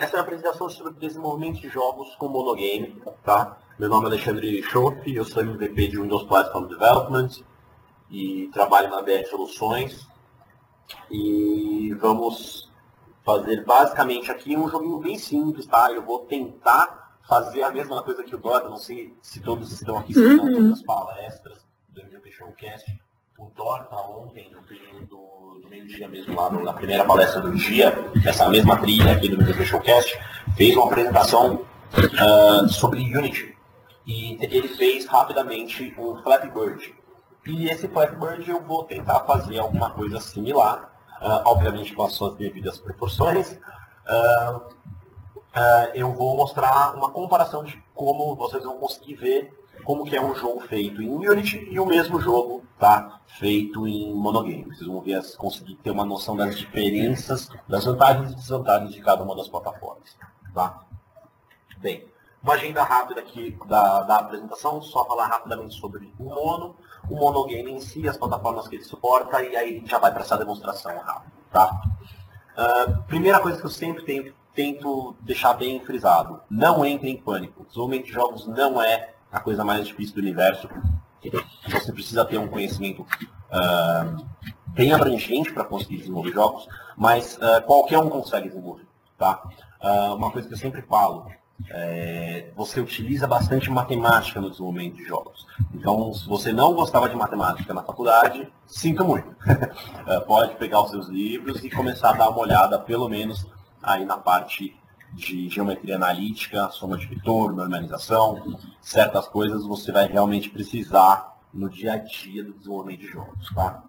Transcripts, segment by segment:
Essa é uma apresentação sobre desenvolvimento de jogos com monogame, tá? Meu nome é Alexandre Schoff, eu sou MVP de Windows Platform Development e trabalho na BR Soluções. E vamos fazer basicamente aqui um joguinho bem simples, tá? Eu vou tentar fazer a mesma coisa que o Dota, não sei se todos estão aqui escutando as palestras do MVP Showcast. O Dota ontem, no período do meio-dia mesmo, lá na primeira palestra do dia, essa mesma trilha aqui do MVP Showcast, fez uma apresentação sobre Unity. E ele fez rapidamente um Flappy Bird. E esse Flappy Bird eu vou tentar fazer alguma coisa similar, obviamente com as suas devidas proporções. Eu vou mostrar uma comparação de como vocês vão conseguir ver como que é um jogo feito em Unity e o mesmo jogo tá feito em monogame. Vocês vão ver, conseguir ter uma noção das diferenças, das vantagens e desvantagens de cada uma das plataformas. Tá? Bem, uma agenda rápida aqui da apresentação, só falar rapidamente sobre o Mono, o monogame em si, as plataformas que ele suporta, e aí a gente já vai para essa demonstração rápida. Tá? Primeira coisa que eu sempre tento deixar bem frisado, não entre em pânico. Desenvolvimento de jogos não é a coisa mais difícil do universo. Você precisa ter um conhecimento bem abrangente para conseguir desenvolver jogos, mas qualquer um consegue desenvolver. Tá? Uma coisa que eu sempre falo, você utiliza bastante matemática no desenvolvimento de jogos. Então, se você não gostava de matemática na faculdade, sinto muito. Pode pegar os seus livros e começar a dar uma olhada, pelo menos, aí na parte de geometria analítica, soma de vetor, normalização, certas coisas você vai realmente precisar no dia a dia do desenvolvimento de jogos. Tá?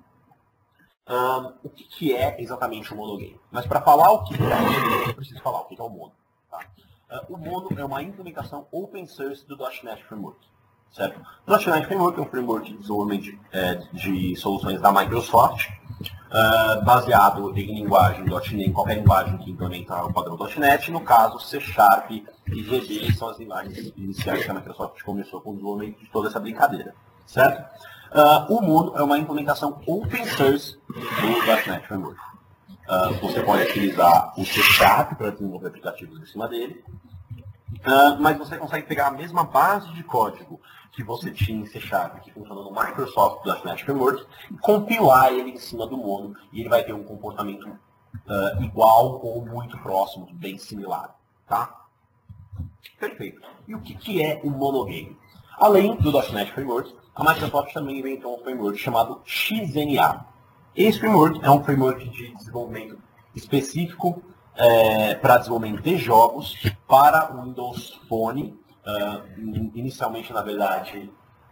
O que é exatamente o monogame? Mas para falar o que é, eu preciso falar o que é o mono. Tá? O Mono é uma implementação open source do .NET Framework. Certo? O .NET Framework é um framework de desenvolvimento de soluções da Microsoft, baseado em linguagem .NET, em qualquer linguagem que implementa o padrão .NET, no caso C# e VB são as linguagens iniciais que a Microsoft começou com o desenvolvimento de toda essa brincadeira. Certo? O Mono é uma implementação open source do .NET Framework. Você pode utilizar o C# para desenvolver aplicativos em cima dele, mas você consegue pegar a mesma base de código que você tinha em C#, que funciona no Microsoft.NET Framework, e compilar ele em cima do Mono, e ele vai ter um comportamento igual ou muito próximo, bem similar. Tá? Perfeito. E o que é o monogame? Além do .NET Framework, a Microsoft também inventou um framework chamado XNA. Esse framework é um framework de desenvolvimento específico para desenvolvimento de jogos para o Windows Phone. Inicialmente, na verdade,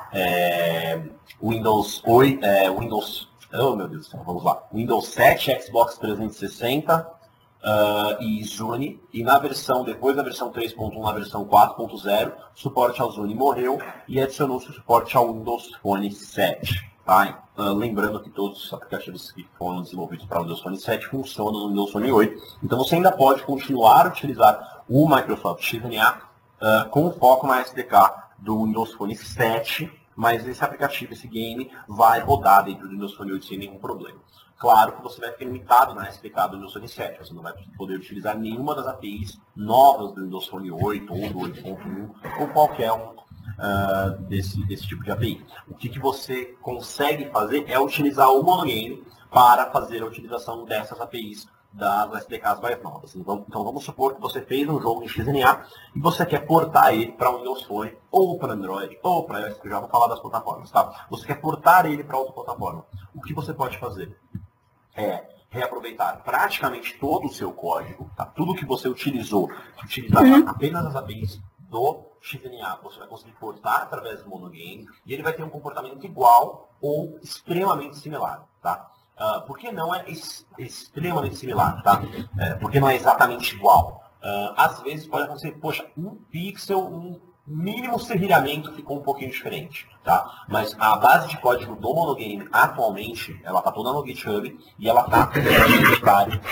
Windows 8, oh meu Deus, vamos lá, Windows 7, Xbox 360 e Zune. E na versão, depois da versão 3.1, na versão 4.0, suporte ao Zune morreu e adicionou-se o suporte ao Windows Phone 7. Tá? Lembrando que todos os aplicativos que foram desenvolvidos para o Windows Phone 7 funcionam no Windows Phone 8. Então você ainda pode continuar a utilizar o Microsoft XNA com foco na SDK do Windows Phone 7, mas esse aplicativo, esse game, vai rodar dentro do Windows Phone 8 sem nenhum problema. Claro que você vai ficar limitado na SDK do Windows Phone 7, você não vai poder utilizar nenhuma das APIs novas do Windows Phone 8 ou do 8.1 ou qualquer um desse tipo de API. O que você consegue fazer é utilizar o monogame para fazer a utilização dessas APIs das SDKs mais novas. Então vamos supor que você fez um jogo em XNA e você quer portar ele para o Windows Phone, ou para Android, ou para iOS, que eu já vou falar das plataformas. Tá? Você quer portar ele para outra plataforma. O que você pode fazer é reaproveitar praticamente todo o seu código, tá? Tudo que você utilizava apenas as APIs do XNA, você vai conseguir portar através do monogame e ele vai ter um comportamento igual ou extremamente similar. Tá? Por que não é extremamente similar? Tá? Porque não é exatamente igual. Às vezes pode acontecer, poxa, um pixel, um mínimo serrilhamento ficou um pouquinho diferente. Tá? Mas a base de código do monogame atualmente, ela está toda no GitHub e ela está no repositório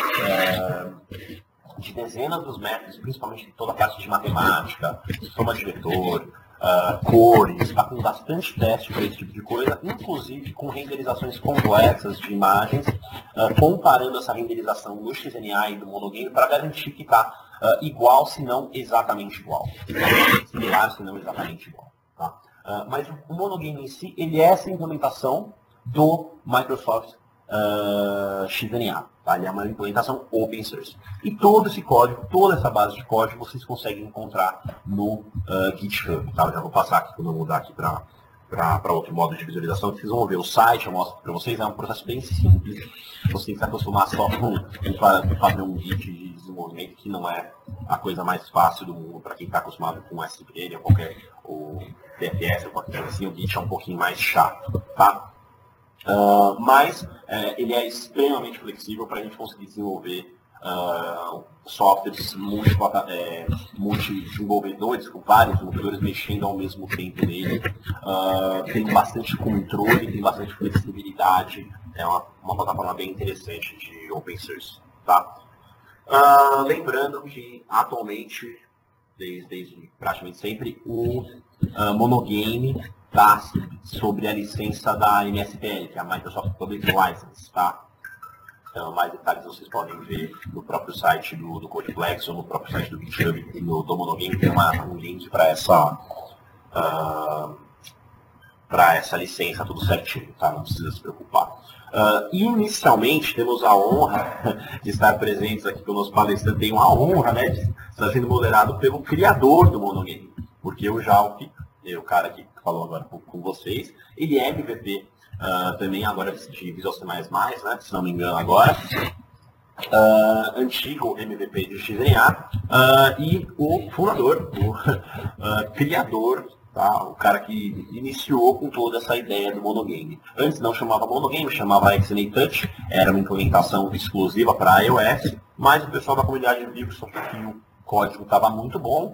de dezenas dos métodos, principalmente toda a parte de matemática, soma de vetor, cores, está com bastante teste para esse tipo de coisa, inclusive com renderizações complexas de imagens, comparando essa renderização do XNA e do monogame para garantir que está igual, se não exatamente igual. Similar, se não exatamente igual. Tá? Mas o monogame em si, ele é essa implementação do Microsoft XNA. Tá? Ele é uma implementação open source. E todo esse código, toda essa base de código, vocês conseguem encontrar no GitHub. Tá? Eu já vou passar aqui, quando eu mudar aqui para outro modo de visualização, vocês vão ver o site, eu mostro para vocês, é um processo bem simples. Você tem que se acostumar só com fazer um Git de desenvolvimento, que não é a coisa mais fácil do mundo para quem está acostumado com SQL ou qualquer TFS ou qualquer coisa assim. O Git é um pouquinho mais chato, tá? Mas ele é extremamente flexível para a gente conseguir desenvolver softwares multi-desenvolvedores, com vários desenvolvedores mexendo ao mesmo tempo nele. Tem bastante controle, tem bastante flexibilidade. É uma plataforma bem interessante de open source. Tá? Lembrando que atualmente, desde praticamente sempre, o monogame está sobre a licença da MSPL, que é a Microsoft Public License, tá? Então, mais detalhes vocês podem ver no próprio site do Codeflex ou no próprio site do GitHub do monogame, tem um link para essa licença, tudo certinho, tá? Não precisa se preocupar. Inicialmente, temos a honra de estar presentes aqui com o nosso palestrante. Tem uma honra, né, de estar sendo moderado pelo criador do monogame, porque o Jalp, o cara que falou agora com vocês, ele é MVP também agora de Visual C++, né, se não me engano agora, antigo MVP de XNA, e o fundador, o criador, tá, o cara que iniciou com toda essa ideia do monogame. Antes não chamava monogame, chamava XNA Touch, era uma implementação exclusiva para iOS, mas o pessoal da comunidade viu que o código estava muito bom,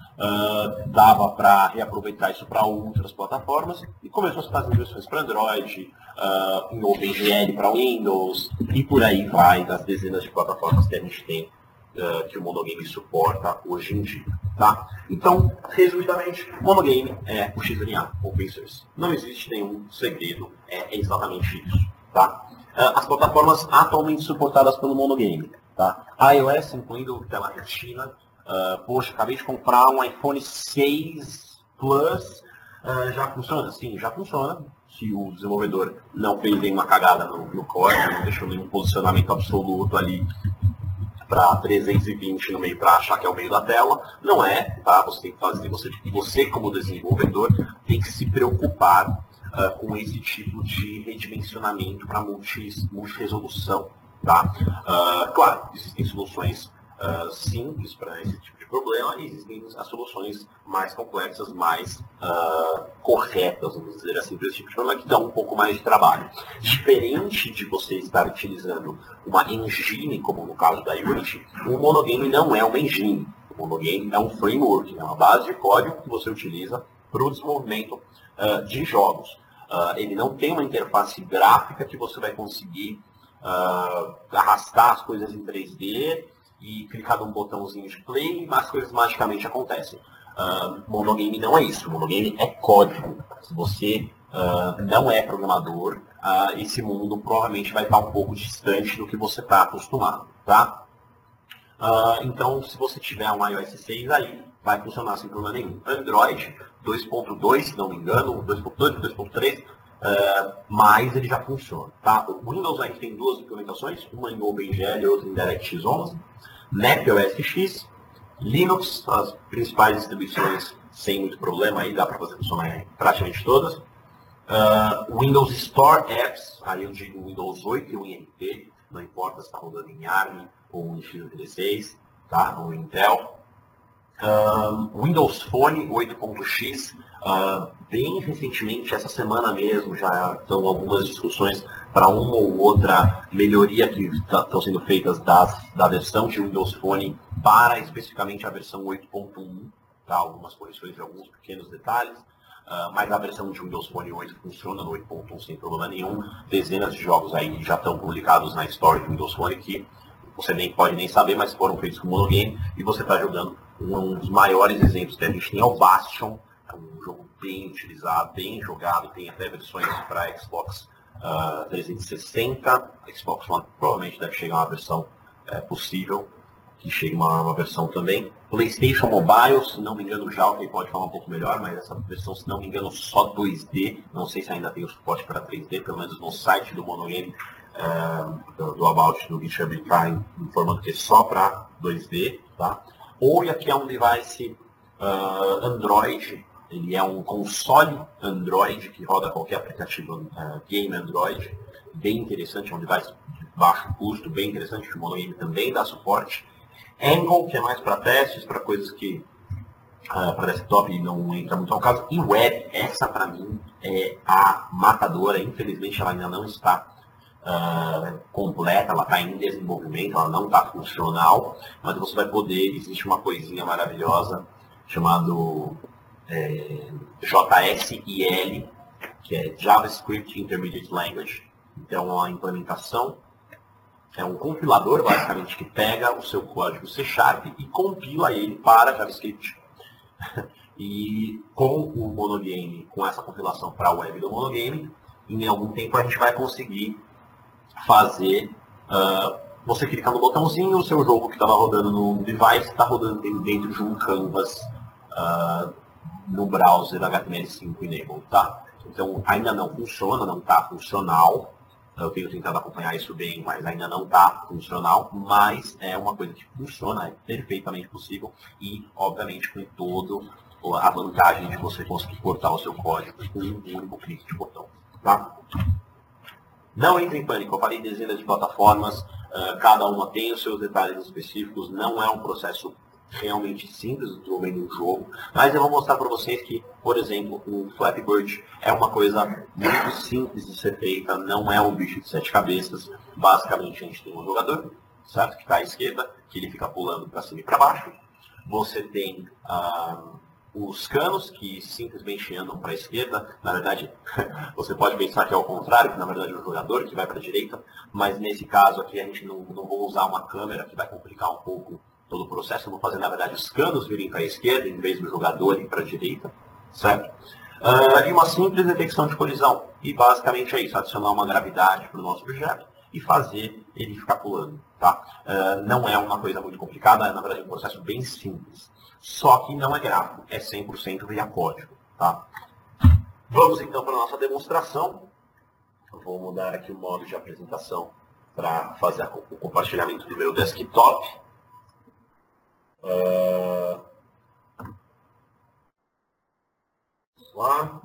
dava para reaproveitar isso para outras plataformas e começou a se fazer versões para Android, em OpenGL para Windows e por aí vai, das dezenas de plataformas que a gente tem que o monogame suporta hoje em dia. Tá? Então, resumidamente, o monogame é o XNA, open source. Não existe nenhum segredo, é exatamente isso. Tá? As plataformas atualmente suportadas pelo monogame. Tá? iOS, incluindo tela retina. Poxa, acabei de comprar um iPhone 6 Plus, já funciona? Sim, já funciona. Se o desenvolvedor não fez nenhuma cagada no código, não deixou nenhum posicionamento absoluto ali para 320 no meio para achar que é o meio da tela, não é, tá? Você tem que fazer, você como desenvolvedor tem que se preocupar com esse tipo de redimensionamento para multi-resolução, tá? Claro, existem soluções simples para esse tipo de problema e existem as soluções mais complexas, mais corretas, vamos dizer assim, para esse tipo de problema, que dão um pouco mais de trabalho. Diferente de você estar utilizando uma engine, como no caso da Unity, o monogame não é uma engine. O monogame é um framework, é uma base de código que você utiliza para o desenvolvimento de jogos. Ele não tem uma interface gráfica que você vai conseguir arrastar as coisas em 3D e clicar num botãozinho de play, mas as coisas magicamente acontecem. Monogame não é isso. Monogame é código. Se você não é programador, esse mundo provavelmente vai estar um pouco distante do que você está acostumado. Tá? Então, se você tiver um iOS 6, aí vai funcionar sem problema nenhum. Android 2.2, se não me engano, 2.2, 2.3, mas ele já funciona. Tá? O Windows a gente tem duas implementações, uma em OpenGL e outra em DirectX 11. NapOS X, Linux, as principais distribuições sem muito problema, aí dá para fazer funcionar em praticamente todas. Windows Store Apps, aí eu digo Windows 8 e o INT, não importa se está rodando em ARM ou em x86, tá? Ou Intel. Windows Phone 8.x, bem recentemente, essa semana mesmo, já estão algumas discussões para uma ou outra melhoria que estão sendo feitas da versão de Windows Phone para especificamente a versão 8.1, tá? Algumas correções de alguns pequenos detalhes, mas a versão de Windows Phone 8 funciona no 8.1 sem problema nenhum. Dezenas de jogos aí já estão publicados na Store do Windows Phone que você nem pode nem saber, mas foram feitos com monogame e você está jogando um dos maiores exemplos que a gente tem é o Bastion, É um jogo bem utilizado, bem jogado, tem até versões para Xbox 360, Xbox One provavelmente deve chegar uma versão possível, que chegue uma versão também. PlayStation Mobile, se não me engano, já alguém pode falar um pouco melhor, mas essa versão, se não me engano, só 2D, não sei se ainda tem o suporte para 3D, pelo menos no site do Monogame, do About, do GitHub, está informando que é só para 2D, tá? Ou aqui é um device Android, ele é um console Android que roda qualquer aplicativo game Android, bem interessante, é um device de baixo custo, bem interessante, o Monogame também dá suporte. Angle, que é mais para testes, para coisas que para desktop não entra muito ao caso. E web, essa para mim é a matadora, infelizmente ela ainda não está completa, ela está em desenvolvimento, ela não está funcional, mas você vai poder, existe uma coisinha maravilhosa chamado JSIL, que é JavaScript Intermediate Language. Então, a implementação é um compilador, basicamente, que pega o seu código C# e compila ele para JavaScript. E com o Monogame, com essa compilação para a web do Monogame, em algum tempo a gente vai conseguir fazer... você clicar no botãozinho, o seu jogo que estava rodando no device está rodando dentro de um canvas no browser HTML5 Enable, tá? Então, ainda não funciona, não está funcional. Eu tenho tentado acompanhar isso bem, mas ainda não está funcional. Mas é uma coisa que funciona, é perfeitamente possível. E, obviamente, com toda a vantagem de você conseguir cortar o seu código com um único clique de botão, tá? Não entre em pânico, eu falei dezenas de plataformas, cada uma tem os seus detalhes específicos, não é um processo realmente simples de desenvolver um jogo, mas eu vou mostrar para vocês que, por exemplo, o Flappy Bird é uma coisa muito simples de ser feita, não é um bicho de 7 cabeças. Basicamente a gente tem um jogador, certo? Que está à esquerda, que ele fica pulando para cima e para baixo. Você tem os canos que simplesmente andam para a esquerda. Na verdade, você pode pensar que é ao contrário, que na verdade é o jogador que vai para a direita, mas nesse caso aqui a gente não vou usar uma câmera, que vai complicar um pouco todo o processo. Eu vou fazer, na verdade, os canos virem para a esquerda em vez do jogador ir para a direita, certo? E uma simples detecção de colisão. E basicamente é isso, adicionar uma gravidade para o nosso objeto e fazer ele ficar pulando, tá? Não é uma coisa muito complicada, é, na verdade, um processo bem simples. Só que não é gráfico, é 100% via código, tá? Vamos então para a nossa demonstração. Eu vou mudar aqui o modo de apresentação para fazer o compartilhamento do meu desktop. Vamos lá.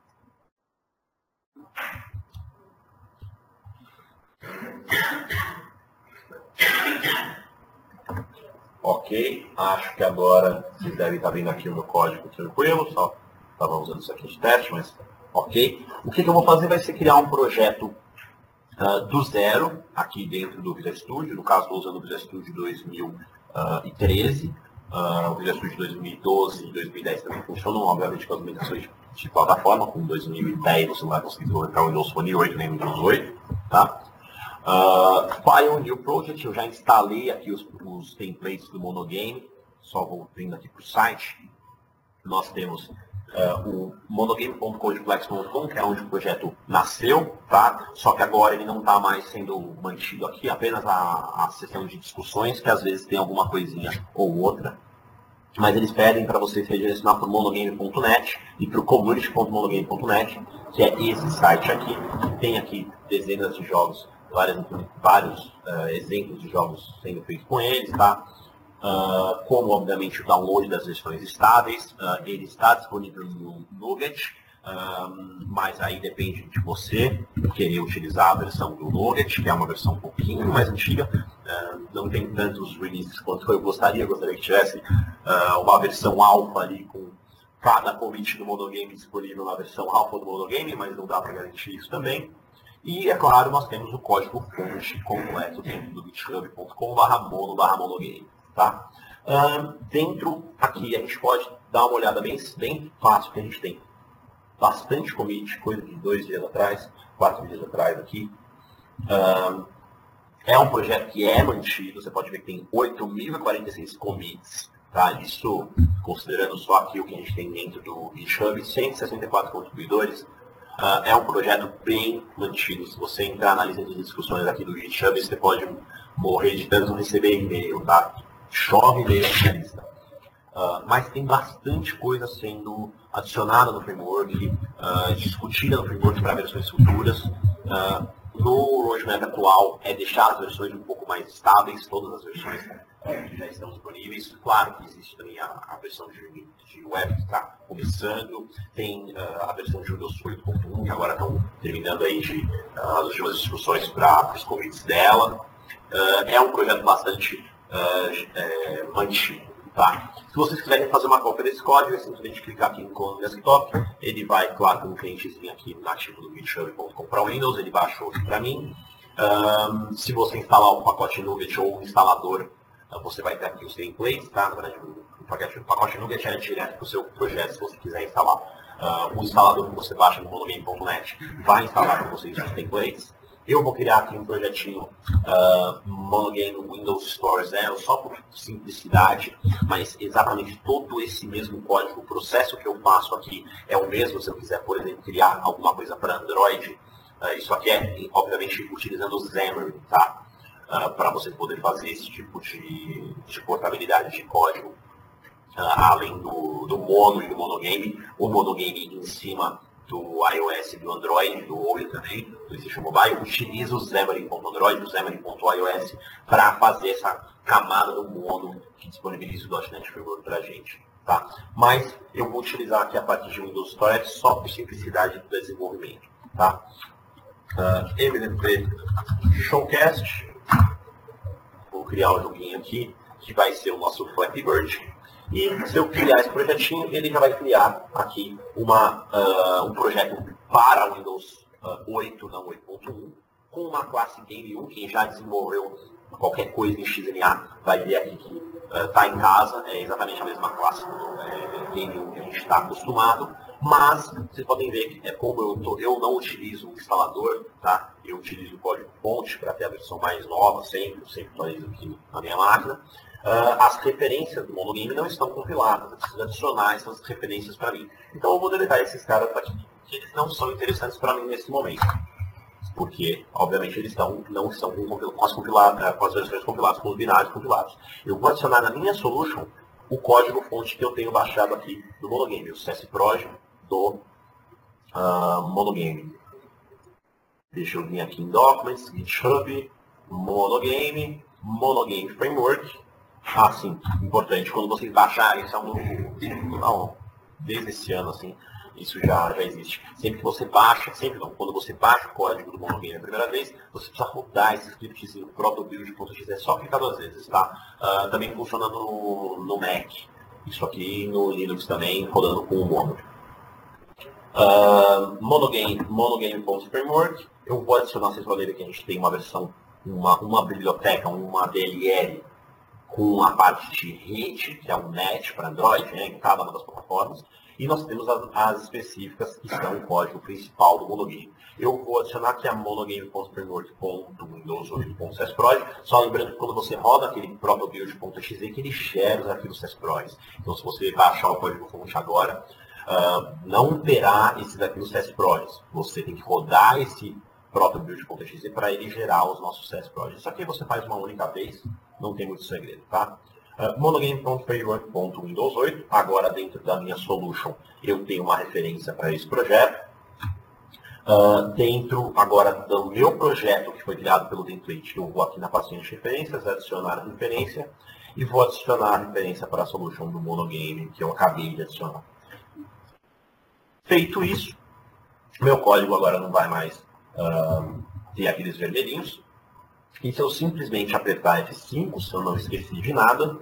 Ok, acho que agora vocês devem estar vendo aqui o meu código tranquilo, só estava usando isso aqui de teste, mas ok. O que eu vou fazer vai ser criar um projeto do zero, aqui dentro do Visual Studio. No caso, estou usando o Visual Studio 2013. O Visual Studio 2012 e 2010 também funcionam, obviamente, com as migrações de plataforma. Com 2010 você vai conseguir colocar o Windows Phone 8, nem o Windows 8. Tá? File New Project, eu já instalei aqui os templates do Monogame. Só voltando aqui para o site. Nós temos o monogame.codeplex.com, que é onde o projeto nasceu, tá? Só que agora ele não está mais sendo mantido aqui, apenas a seção de discussões, que às vezes tem alguma coisinha ou outra. Mas eles pedem para você se redirecionar para o monogame.net e para o community.monogame.net, que é esse site aqui, que tem aqui dezenas de jogos, vários exemplos de jogos sendo feitos com eles, tá? Como, obviamente, o download das versões estáveis, ele está disponível no Nougat, mas aí depende de você querer utilizar a versão do Nougat, que é uma versão um pouquinho mais antiga, não tem tantos releases quanto eu gostaria que tivesse uma versão alfa ali com cada commit do Monogame disponível na versão alfa do Monogame, mas não dá para garantir isso também. E, é claro, nós temos o código-fonte completo dentro do github.com/mono/monogame. Tá? Dentro aqui a gente pode dar uma olhada bem fácil, que a gente tem bastante commit, coisa de 2 dias atrás, 4 dias atrás aqui. É um projeto que é mantido, você pode ver que tem 8.046 commits Tá? Isso, considerando só aqui o que a gente tem dentro do GitHub, 164 contribuidores, é um projeto bem mantido. Se você entrar na lista de discussões aqui do GitHub, você pode morrer de tanto receber e-mail, tá? Chove e-mail na lista. Mas tem bastante coisa sendo adicionada no framework, discutida no framework para versões futuras. No roadmap atual é deixar as versões um pouco mais estáveis, todas as versões que já estão disponíveis. Claro que existe também a versão de web que está começando, tem a versão de Windows 8.1, que agora estão terminando aí as últimas discussões para os commits dela. É um projeto bastante mantido. Tá? Se vocês quiserem fazer uma cópia desse código, é simplesmente clicar aqui no desktop. Ele vai, claro, com um clientezinho aqui nativo do GitHub.com para o Windows, ele baixou aqui para mim. Se você instalar o pacote Nugget ou o instalador, você vai ter aqui os templates, tá? Na verdade, o pacote Nugget é direto para o seu projeto, se você quiser instalar. O instalador que você baixa no monogame.net vai instalar para vocês os templates. Eu vou criar aqui um projetinho Monogame Windows Store 0, só por simplicidade, mas exatamente todo esse mesmo código, o processo que eu faço aqui é o mesmo. Se eu quiser, por exemplo, criar alguma coisa para Android, isso aqui é, obviamente, utilizando o Xamarin, tá? Para você poder fazer esse tipo de portabilidade de código, além do Mono e do Monogame. O Monogame em cima do iOS e do Android, do Oreo também, do PlayStation Mobile, utiliza o Xamarin.Android, o Xamarin.iOS para fazer essa camada do Mono que disponibiliza o .NET Framework para a gente. Tá? Mas eu vou utilizar aqui a parte de Windows Storage só por simplicidade do desenvolvimento. Tá? MVP Showcast, vou criar um joguinho aqui que vai ser o nosso Flappy Bird. E se eu criar esse projetinho, ele já vai criar aqui um projeto para Windows 8, não 8.1, com uma classe Game 1. Quem já desenvolveu qualquer coisa em XNA vai ver aqui que está em casa, é exatamente a mesma classe Game 1 que a gente está acostumado. Mas vocês podem ver que como eu não utilizo o instalador, tá? Eu utilizo o código-fonte para ter a versão mais nova, sempre atualizo aqui na minha máquina. As referências do Monogame não estão compiladas, eu preciso adicionar essas referências para mim. Então eu vou deletar esses caras aqui, que eles não são interessantes para mim nesse momento. Porque, obviamente, eles não estão com as versões compiladas, com os binários compilados. Eu vou adicionar na minha solution o código-fonte que eu tenho baixado aqui do Monogame, o CSProj do Monogame. Deixa eu vir aqui em Documents, GitHub, Monogame Framework. Sim, importante, quando vocês baixarem, isso é um novo, desde esse ano, assim, isso já existe. Sempre que você baixa, quando você baixa o código do Monogame a primeira vez, você precisa rodar esse scriptzinho no próprio build.exe, é só clicar 2 vezes, tá? Também funciona no Mac, isso aqui no Linux também, rodando com o Mono. Monogame.framework, eu vou adicionar, vocês vão ver que a gente tem uma versão, uma biblioteca, uma DLL, com a parte de rede, que é um NET para Android, em cada uma das plataformas, e nós temos as específicas, que são o código principal do Monogame. Eu vou adicionar aqui a monogame.framework.windows8.csproj, só lembrando que quando você roda aquele próprio build.exe, que ele gera os arquivos csproj. Então, se você baixar o código-fonte agora, não terá esses arquivos csproj. Você tem que rodar esse próprio build.exe para ele gerar os nossos CSProj. Isso aqui você faz uma única vez, não tem muito segredo, tá? Monogame.framework.windows8, agora dentro da minha solution eu tenho uma referência para esse projeto. Dentro agora do meu projeto que foi criado pelo template, eu vou aqui na pastinha de referências, adicionar a referência e vou adicionar a referência para a solution do Monogame que eu acabei de adicionar. Feito isso, meu código agora não vai mais ter aqueles vermelhinhos. E se eu simplesmente apertar F5, se eu não esqueci de nada,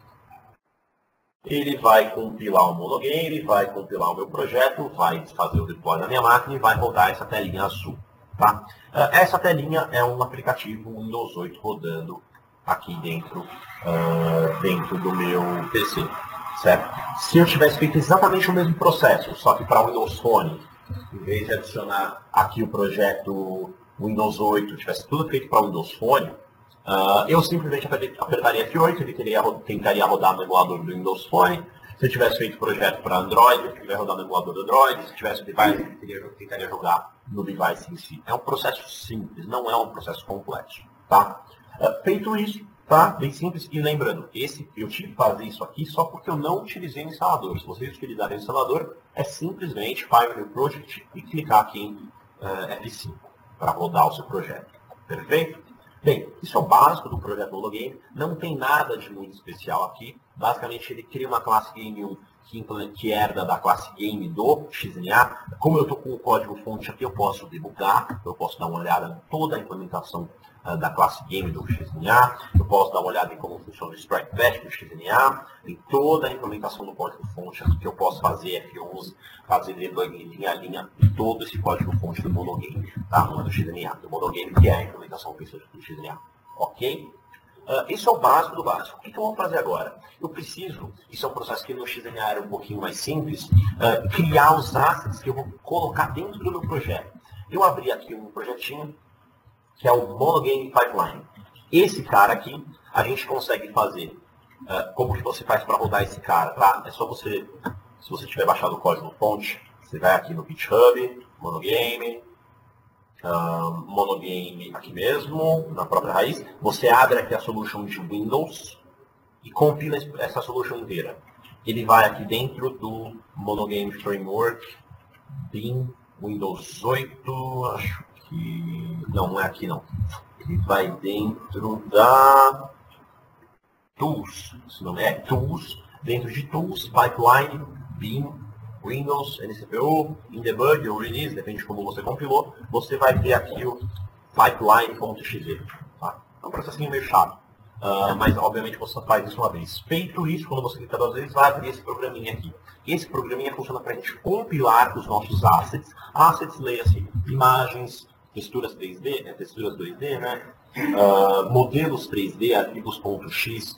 ele vai compilar o Monogame, vai compilar o meu projeto, vai fazer o deploy na minha máquina e vai rodar essa telinha azul. Tá? Essa telinha é um aplicativo Windows 8 rodando aqui dentro do meu PC. Certo? Se eu tivesse feito exatamente o mesmo processo, só que para o Windows Phone, em vez de adicionar aqui o projeto Windows 8, tivesse tudo feito para o Windows Phone, Eu simplesmente apertaria F8, ele tentaria rodar no emulador do Windows Phone. Se eu tivesse feito projeto para Android, ele vai rodar no emulador do Android. Se tivesse device, ele tentaria jogar no device em si. É um processo simples, não é um processo complexo. Tá? Feito isso, tá? Bem simples. E lembrando, eu tive que fazer isso aqui só porque eu não utilizei o instalador. Se vocês utilizarem o instalador, é simplesmente File New Project e clicar aqui em F5 para rodar o seu projeto. Perfeito? Bem, isso é o básico do projeto Monogame, não tem nada de muito especial aqui. Basicamente, ele cria uma classe Game1 que herda da classe Game do XNA. Como eu estou com o código-fonte aqui, eu posso debugar, eu posso dar uma olhada em toda a implementação da classe Game do XNA, eu posso dar uma olhada em como funciona o Strike Bash do XNA, em toda a implementação do código-fonte aqui que eu posso fazer F11, fazer debug linha a linha de todo esse código-fonte do Monogame, tá? Não é do XNA, do Monogame, que é a implementação do XNA. Ok? Isso é o básico do básico. O que eu vou fazer agora? Eu preciso, isso é um processo que no XNA era um pouquinho mais simples, criar os assets que eu vou colocar dentro do meu projeto. Eu abri aqui um projetinho, que é o Monogame Pipeline. Esse cara aqui, a gente consegue fazer. Como que você faz para rodar esse cara? Tá? É só você, se você tiver baixado o código-fonte, você vai aqui no GitHub, Monogame, Monogame aqui mesmo, na própria raiz. Você abre aqui a solution de Windows e compila essa solution inteira. Ele vai aqui dentro do Monogame Framework, BIM, Windows 8, acho que... Não é aqui não. Ele vai dentro da Tools, se não é Tools, dentro de Tools, Pipeline, BIM, Windows, NCPU, in debug ou release, depende de como você compilou, você vai ter aqui o pipeline.exe. Tá? É um processinho meio chato, mas obviamente você só faz isso uma vez. Feito isso, quando você clicar 2 vezes, vai abrir esse programinha aqui. Esse programinha funciona para a gente compilar os nossos assets. Assets, leia-se, imagens, texturas 3D, texturas 2D, né? Modelos 3D, arquivos.x,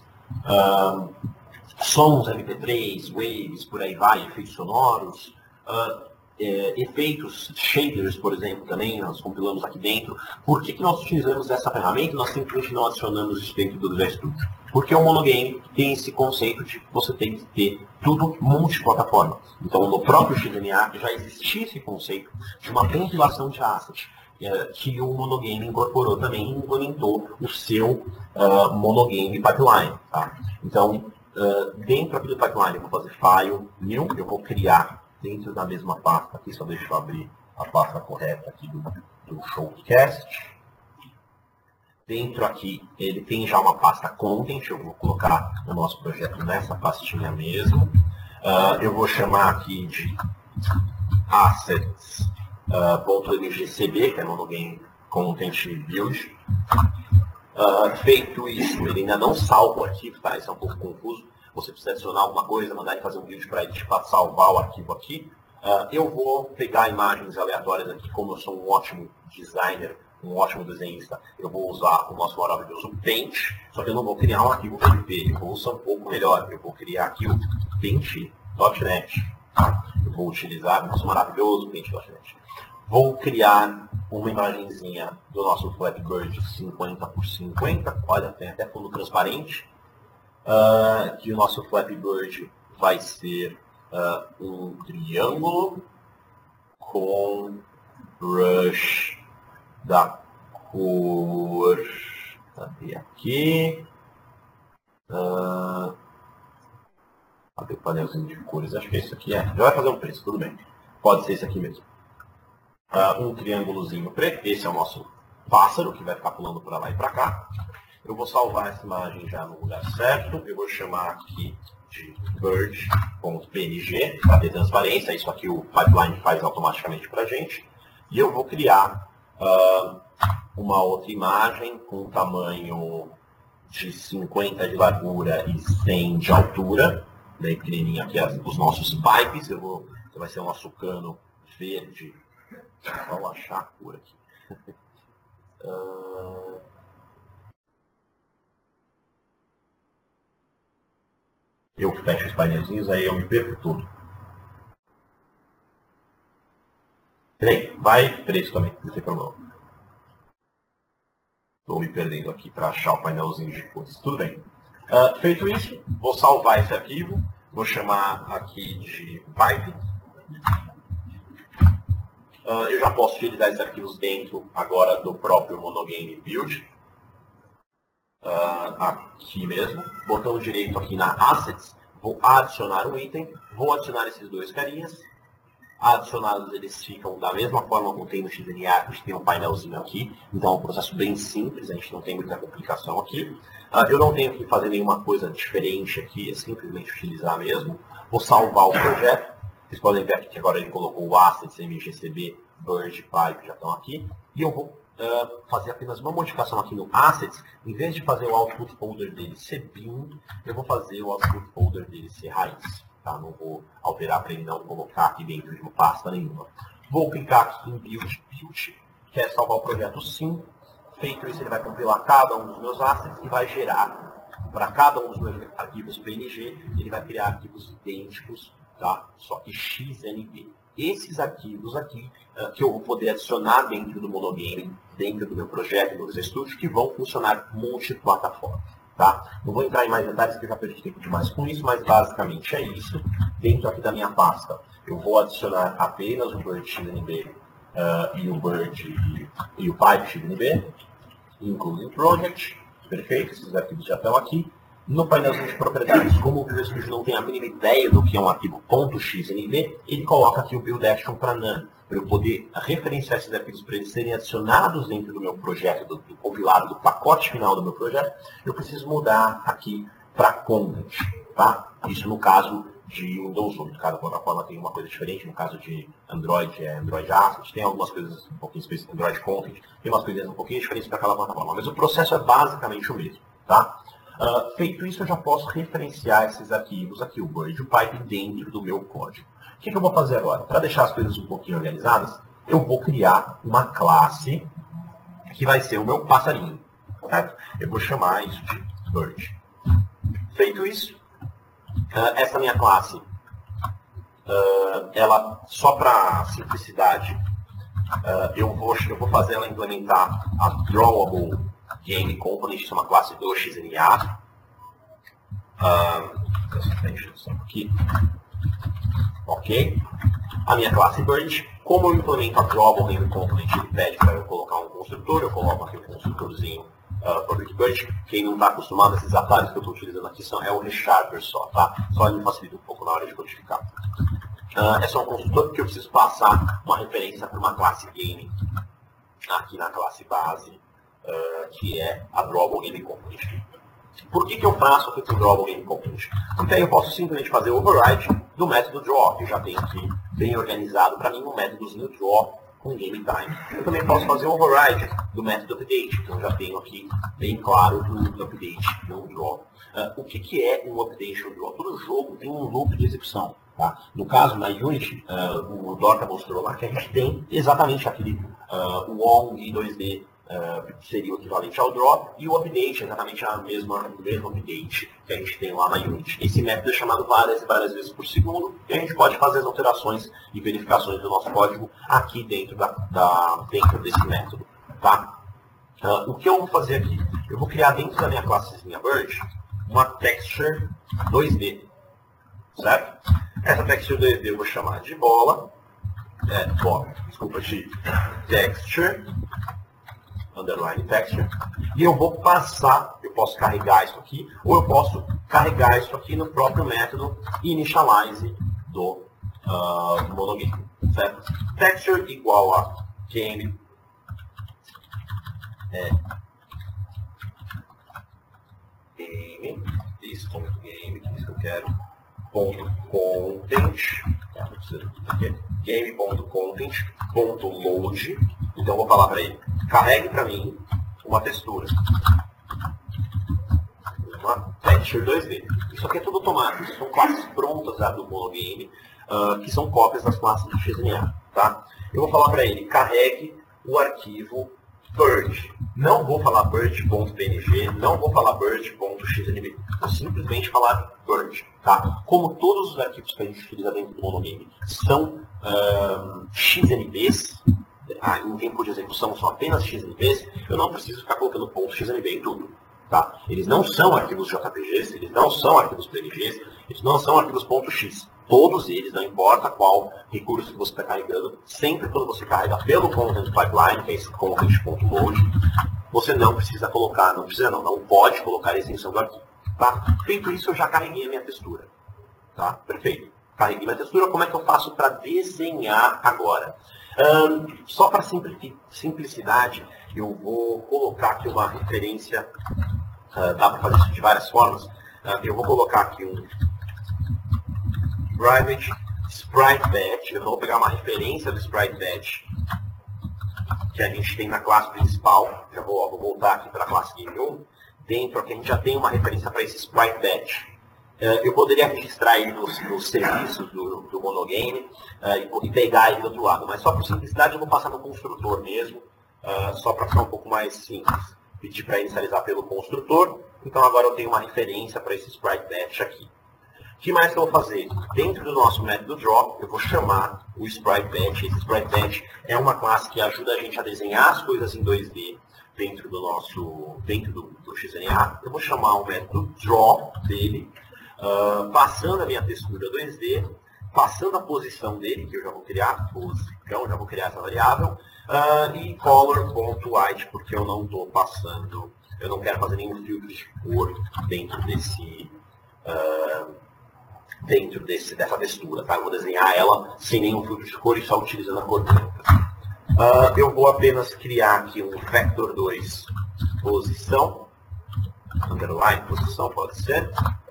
sons MP3, waves, por aí vai, efeitos sonoros, efeitos, shaders, por exemplo, também, nós compilamos aqui dentro. Por que nós utilizamos essa ferramenta e nós simplesmente não adicionamos isso dentro do Visual Studio? Porque o Monogame tem esse conceito de que você tem que ter tudo multiplataforma. Então, no próprio XNA já existia esse conceito de uma compilação de assets, que o Monogame incorporou também e implementou o seu Monogame Pipeline. Tá? Então, dentro aqui do pipeline, eu vou fazer file new, eu vou criar dentro da mesma pasta aqui, só deixa eu abrir a pasta correta aqui do Showcast. Dentro aqui, ele tem já uma pasta content, eu vou colocar o nosso projeto nessa pastinha mesmo. Eu vou chamar aqui de assets.mgcb, que é Monogame Content Build. Feito isso, ele ainda não salva o arquivo, tá? Isso é um pouco confuso. Você precisa adicionar alguma coisa, mandar ele fazer um build para ele para salvar o arquivo aqui. Eu vou pegar imagens aleatórias aqui, como eu sou um ótimo designer, um ótimo desenhista, eu vou usar o nosso maravilhoso Paint, só que eu não vou criar um arquivo PNG, eu vou usar um pouco melhor, eu vou criar aqui o Paint.net. Eu vou utilizar o nosso maravilhoso Paint.net. Vou criar uma imagenzinha do nosso Flatbird 50 por 50, olha, tem até fundo transparente, que o nosso Flatbird vai ser um triângulo com brush da cor, cadê aqui? Cadê o painelzinho de cores? Acho que é isso aqui, já vai fazer um preço, tudo bem. Pode ser esse aqui mesmo. Um triângulozinho preto, esse é o nosso pássaro, que vai ficar pulando para lá e para cá. Eu vou salvar essa imagem já no lugar certo, eu vou chamar aqui de bird.png, para ter transparência, isso aqui o pipeline faz automaticamente para a gente. E eu vou criar uma outra imagem com tamanho de 50 de largura e 100 de altura, bem pequenininho aqui os nossos pipes, vai ser o nosso cano verde. Vamos achar a cor aqui. Eu fecho os painelzinhos, aí eu me perco tudo. Peraí, vai preço também, não tem problema. Estou me perdendo aqui para achar o painelzinho de cores. Tudo bem. Feito isso, vou salvar esse arquivo. Vou chamar aqui de pipe. Eu já posso utilizar esses arquivos dentro agora do próprio Monogame Build. Aqui mesmo. Botão direito aqui na Assets. Vou adicionar um item. Vou adicionar esses dois carinhas. Adicionados, eles ficam da mesma forma como tem no XNA, a gente tem um painelzinho aqui, então é um processo bem simples, a gente não tem muita complicação aqui. Eu não tenho que fazer nenhuma coisa diferente aqui, é simplesmente utilizar mesmo. Vou salvar o projeto, vocês podem ver aqui que agora ele colocou o Assets, MGCB, Bird, Pipe, já estão aqui. E eu vou fazer apenas uma modificação aqui no Assets, em vez de fazer o output folder dele ser bin, eu vou fazer o output folder dele ser raiz. Tá? Não vou alterar para ele não colocar aqui dentro de uma pasta nenhuma. Vou clicar aqui em Build, que é salvar o projeto sim. Feito isso, ele vai compilar cada um dos meus assets e vai gerar para cada um dos meus arquivos PNG, ele vai criar arquivos idênticos, tá? Só que XNB. Esses arquivos aqui, que eu vou poder adicionar dentro do Monogame, dentro do meu projeto, do Visual Studio, que vão funcionar multiplataforma. Tá? Não vou entrar em mais detalhes, porque eu já perdi tempo demais com isso, mas basicamente é isso. Dentro aqui da minha pasta, eu vou adicionar apenas o Bird XNB e o Bird e o Pipe XNB, inclusive Project. Perfeito, esses arquivos já estão aqui. No painelzinho de propriedades, como o Visual Studio não tem a mínima ideia do que é um arquivo .xnb, ele coloca aqui o build action para none, para eu poder referenciar esses arquivos para eles serem adicionados dentro do meu projeto, do compilado, do pacote final do meu projeto. Eu preciso mudar aqui para content, tá? Isso no caso de Windows, no cada plataforma tem uma coisa diferente, no caso de Android é Android Asset, tem algumas coisas um pouquinho específicas, Android Content, tem umas coisas um pouquinho diferentes para cada plataforma, mas o processo é basicamente o mesmo, tá? Feito isso, eu já posso referenciar esses arquivos aqui, o Bird e o Pipe, dentro do meu código. O que eu vou fazer agora? Para deixar as coisas um pouquinho organizadas, eu vou criar uma classe que vai ser o meu passarinho. Certo? Eu vou chamar isso de Bird. Feito isso, essa minha classe, ela, só para simplicidade, eu vou fazer ela implementar a Drawable Game Component, isso é uma classe do XNA. Aqui. Ok. A minha classe Bird, como eu implemento a Drawable Game Component, ele pede para eu colocar um construtor, eu coloco aqui um construtorzinho Public Bird. Quem não está acostumado, esses atalhos que eu estou utilizando aqui é o ReSharper só, tá? Só ele me facilita um pouco na hora de codificar. É só um construtor porque eu preciso passar uma referência para uma classe Game aqui na classe base, que é a Drawable Game Component. Por que eu faço aqui com o Drawable Game Component? Porque aí eu posso simplesmente fazer o override do método Draw, que eu já tenho aqui bem organizado para mim um métodozinho Draw com Game Time. Eu também posso fazer o override do método Update, então eu já tenho aqui bem claro o Update no Draw. O que é um Update no Draw? Todo jogo tem um loop de execução. Tá? No caso, na Unity, o Dorca mostrou lá que a gente tem exatamente aquele WONG 2D, seria o equivalente ao draw, e o update, exatamente o mesmo update que a gente tem lá na Unity. Esse método é chamado várias e várias vezes por segundo, e a gente pode fazer as alterações e verificações do nosso código aqui dentro, dentro desse método. Tá? O que eu vou fazer aqui? Eu vou criar dentro da minha classezinha Bird uma texture 2D. Certo? Essa texture 2D eu vou chamar de bola, de texture, underline texture, e eu vou passar, eu posso carregar isso aqui, ou eu posso carregar isso aqui no próprio método initialize do monogame, certo? Texture igual a game, isso que eu quero, .content, game.content.load. Então eu vou falar para ele, carregue para mim uma textura, uma texture 2D. Isso aqui é tudo automático, isso são classes prontas do Monogame, que são cópias das classes do XNA. Tá? Eu vou falar para ele, carregue o arquivo Bird. Não vou falar bird.png, não vou falar bird.xnb. Vou simplesmente falar Bird. Tá? Como todos os arquivos que a gente utiliza dentro do Monogame são XNBs, em tempo de execução são apenas XMVs, eu não preciso ficar colocando ponto XMV em tudo. Tá? Eles não são arquivos JPGs, eles não são arquivos PNGs, eles não são arquivos .x. Todos eles, não importa qual recurso que você está carregando, sempre quando você carrega pelo Content Pipeline, que é esse content.load, você não precisa colocar, não pode colocar a extensão do arquivo. Tá? Feito isso, eu já carreguei a minha textura. Tá? Perfeito. Carreguei minha textura, como é que eu faço para desenhar agora? Só para simplicidade, eu vou colocar aqui uma referência, dá para fazer isso de várias formas. Eu vou colocar aqui um private sprite batch, eu vou pegar uma referência do sprite batch que a gente tem na classe principal, já vou voltar aqui para a classe Game 1, dentro aqui a gente já tem uma referência para esse sprite batch. Eu poderia registrar ele nos serviços do Monogame e pegar ele do outro lado, mas só por simplicidade eu vou passar no construtor mesmo, só para ficar um pouco mais simples. Pedir para inicializar pelo construtor, então agora eu tenho uma referência para esse sprite batch aqui. O que mais que eu vou fazer? Dentro do nosso método drop, eu vou chamar o sprite batch. Esse sprite batch é uma classe que ajuda a gente a desenhar as coisas em 2D dentro do XNA. Eu vou chamar o método draw dele, passando a minha textura 2D, passando a posição dele, que eu já vou criar, já vou criar essa variável, e color.white, porque eu não estou passando, eu não quero fazer nenhum filtro de cor dessa textura, tá? Eu vou desenhar ela sem nenhum filtro de cor e só utilizando a cor branca. Eu vou apenas criar aqui um vector2 posição, underline posição pode ser,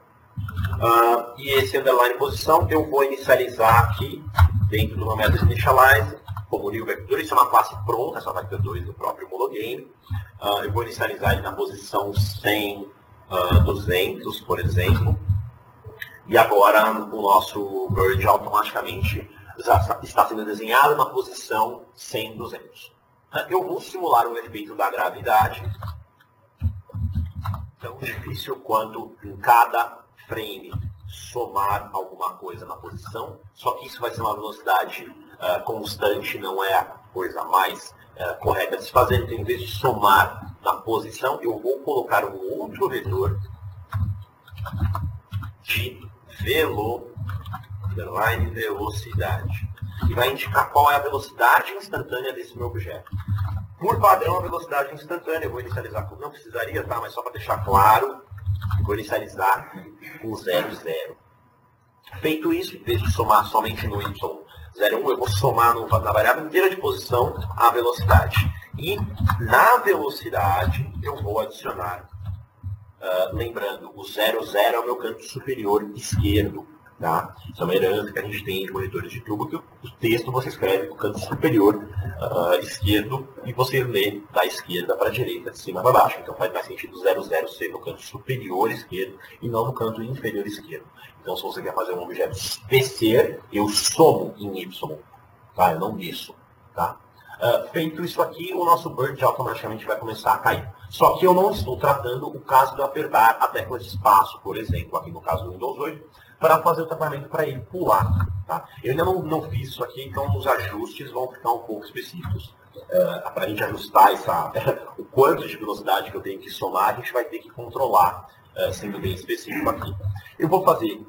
e esse underline posição eu vou inicializar aqui dentro do meu método initialize como new vector. Isso é uma classe pronta, essa vector2 do próprio Monogame. Eu vou inicializar ele na posição 100, 200, por exemplo. E agora o nosso bird automaticamente já está sendo desenhado na posição 100, 200. Eu vou simular o efeito da gravidade, tão difícil quanto em cada frame somar alguma coisa na posição, só que isso vai ser uma velocidade constante, não é a coisa mais correta de se fazer. Então, em vez de somar na posição, eu vou colocar um outro vetor de velocidade, que vai indicar qual é a velocidade instantânea desse meu objeto. Por padrão, a velocidade instantânea, eu vou inicializar com, não precisaria, tá? Mas só para deixar claro, eu vou inicializar com 0, 0. Feito isso, em vez de somar somente no y01, eu vou somar na variável inteira de posição a velocidade. E na velocidade, eu vou adicionar, lembrando, o 0, 0 é o meu canto superior esquerdo. Tá? Isso é uma herança que a gente tem de monitores de tubo, que o texto você escreve no canto superior esquerdo e você lê da esquerda para a direita, de cima para baixo. Então faz mais sentido 00 ser no canto superior esquerdo e não no canto inferior esquerdo. Então se você quer fazer um objeto descer, eu somo em Y, tá? Eu não desço. Tá? Feito isso aqui, o nosso bird automaticamente vai começar a cair. Só que eu não estou tratando o caso de apertar a tecla de espaço, por exemplo, aqui no caso do Windows 8, para fazer o tratamento para ele pular. Tá? Eu ainda não fiz isso aqui, então os ajustes vão ficar um pouco específicos. Para a gente ajustar o quanto de velocidade que eu tenho que somar, a gente vai ter que controlar, sendo bem específico aqui. Eu vou fazer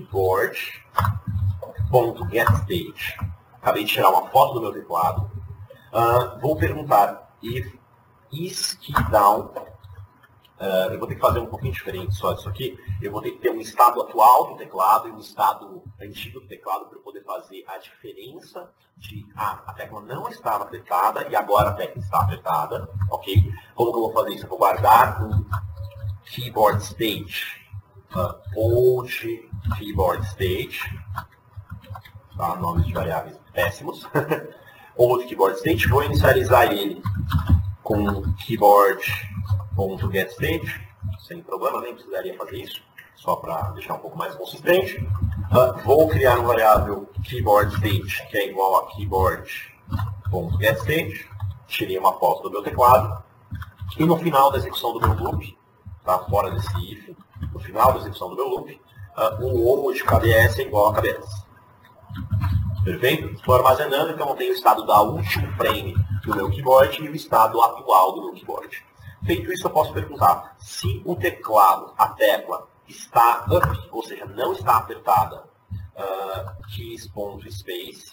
keyboard.getStage. Acabei de tirar uma foto do meu teclado. Vou perguntar if isKeyDown. Eu vou ter que fazer um pouquinho diferente só disso aqui. Eu vou ter que ter um estado atual do teclado e um estado antigo do teclado para eu poder fazer a diferença de a tecla não estava apertada e agora a tecla está apertada. Ok? Como que eu vou fazer isso? Eu vou guardar um keyboard stage, old keyboard stage, tá? Nomes de variáveis péssimos. Old keyboard stage, vou inicializar ele com keyboard.getStage, sem problema, nem precisaria fazer isso, só para deixar um pouco mais consistente. Vou criar uma variável keyboardStage, que é igual a keyboard.getStage, tirei uma foto do meu teclado, e no final da execução do meu loop, tá, fora desse if, no final da execução do meu loop, o omo de KBS é igual a KBS. Perfeito? Estou armazenando, então eu tenho o estado da último frame do meu keyboard e o estado atual do meu keyboard. Feito isso, eu posso perguntar se o teclado, a tecla, está up, ou seja, não está apertada, keys.space,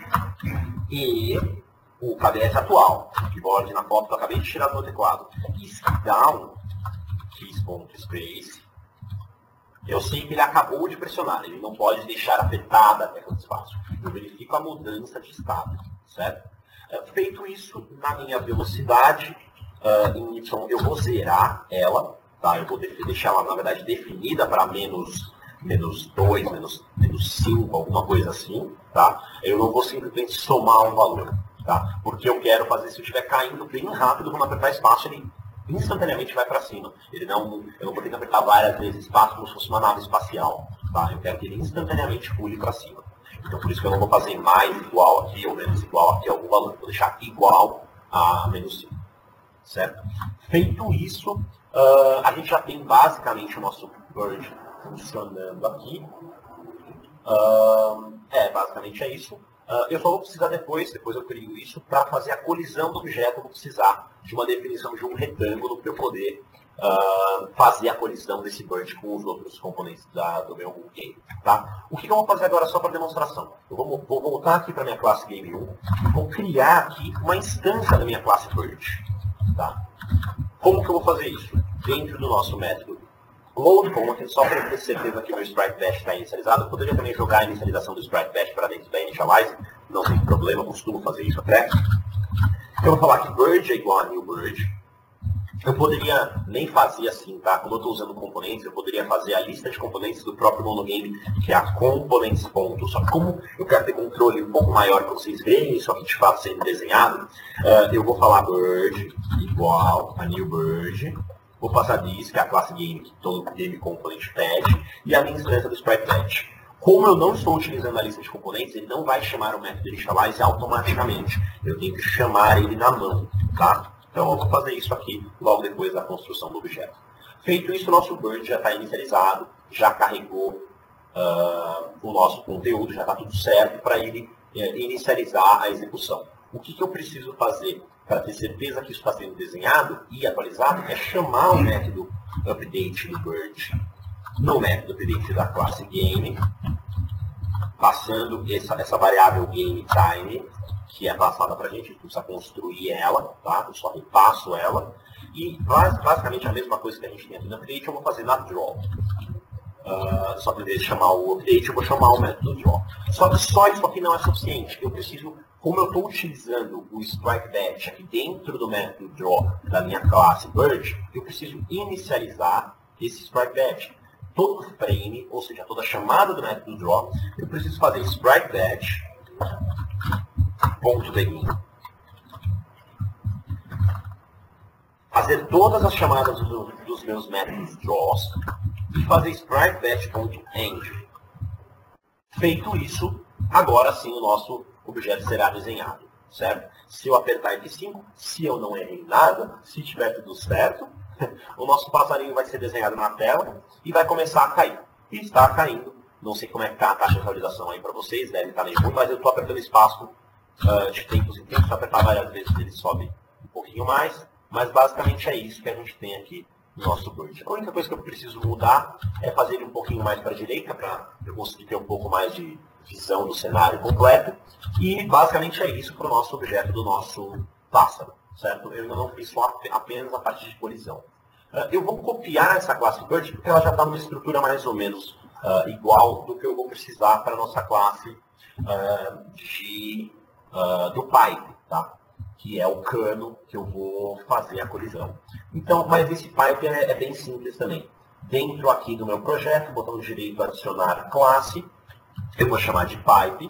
e o KBS atual, o keyboard na foto que eu acabei de tirar do meu teclado, está down, keys.space, eu sei que ele acabou de pressionar, ele não pode deixar apertada a tecla de espaço. Eu verifico a mudança de estado, certo? Feito isso, na minha velocidade em Y, eu vou zerar ela, tá? Eu vou deixar ela, na verdade, definida para menos 2, menos 5, alguma coisa assim, tá? Eu não vou simplesmente somar um valor, tá? Porque eu quero fazer, se eu estiver caindo bem rápido, quando apertar espaço, ele instantaneamente vai para cima. Eu não vou ter que apertar várias vezes espaço como se fosse uma nave espacial, tá? Eu quero que ele instantaneamente pule para cima. Então, por isso que eu não vou fazer mais igual aqui ou menos igual aqui algum valor. Vou deixar igual a menos 5, certo? Feito isso, a gente já tem basicamente o nosso Bird funcionando aqui. Basicamente é isso. Eu só vou precisar depois eu crio isso, para fazer a colisão do objeto, eu vou precisar de uma definição de um retângulo para eu poder fazer a colisão desse Bird com os outros componentes do meu game. Tá? O que eu vou fazer agora só para demonstração? Eu vou voltar aqui para a minha classe Game 1 e vou criar aqui uma instância da minha classe Bird. Tá? Como que eu vou fazer isso? Dentro do nosso método load, só para ter certeza que o meu sprite dash está inicializado. Eu poderia também jogar a inicialização do sprite dash para dentro da initialize, não tem problema, eu costumo fazer isso até. Eu vou falar que Bird é igual a new Bird. Eu poderia nem fazer assim, tá? Como eu estou usando componentes, eu poderia fazer a lista de componentes do próprio monogame, que é a components. Só que como eu quero ter controle um pouco maior para vocês verem isso aqui de fato sendo desenhado, eu vou falar Bird igual a new Bird. Vou passar disso, que é a classe game que todo game component pede, e a minha instância do sprite dash. Como eu não estou utilizando a lista de componentes, ele não vai chamar o método initialize automaticamente. Eu tenho que chamar ele na mão, tá? Então eu vou fazer isso aqui logo depois da construção do objeto. Feito isso, o nosso Bird já está inicializado, já carregou o nosso conteúdo, já está tudo certo para ele inicializar a execução. O que eu preciso fazer para ter certeza que isso está sendo desenhado e atualizado é chamar o método update do Bird no método update da classe game, passando essa variável GameTime, que é passada para a gente precisa construir ela, tá? Eu só repasso ela. E basicamente a mesma coisa que a gente tem aqui no update, eu vou fazer na draw. Só que em vez de chamar o update, eu vou chamar o método draw. Só que só isso aqui não é suficiente. Eu preciso, como eu estou utilizando o sprite dash aqui dentro do método draw da minha classe Bird, eu preciso inicializar esse sprite dash. Todo frame, ou seja, toda chamada do método draw, eu preciso fazer sprite dash .begin. Fazer todas as chamadas dos meus métodos draws e fazer sprite dash.end. Feito isso, agora sim o nosso objeto será desenhado, certo? Se eu apertar F5, se eu não errei nada, se tiver tudo certo, o nosso passarinho vai ser desenhado na tela e vai começar a cair. E está caindo. Não sei como é que está a taxa de atualização aí para vocês, deve estar meio ruim, mas eu estou apertando espaço de tempos em tempos. Se eu apertar várias vezes, ele sobe um pouquinho mais. Mas basicamente é isso que a gente tem aqui no nosso Bird. A única coisa que eu preciso mudar é fazer ele um pouquinho mais para a direita, para eu conseguir ter um pouco mais de visão do cenário completo. E basicamente é isso para o nosso objeto do nosso pássaro, certo? Eu ainda não fiz só apenas a parte de colisão. Eu vou copiar essa classe Bird porque ela já está numa estrutura mais ou menos igual do que eu vou precisar para a nossa classe do pipe, tá? Que é o cano que eu vou fazer a colisão. Então, mas esse pipe é bem simples também. Dentro aqui do meu projeto, botão direito adicionar classe, eu vou chamar de pipe.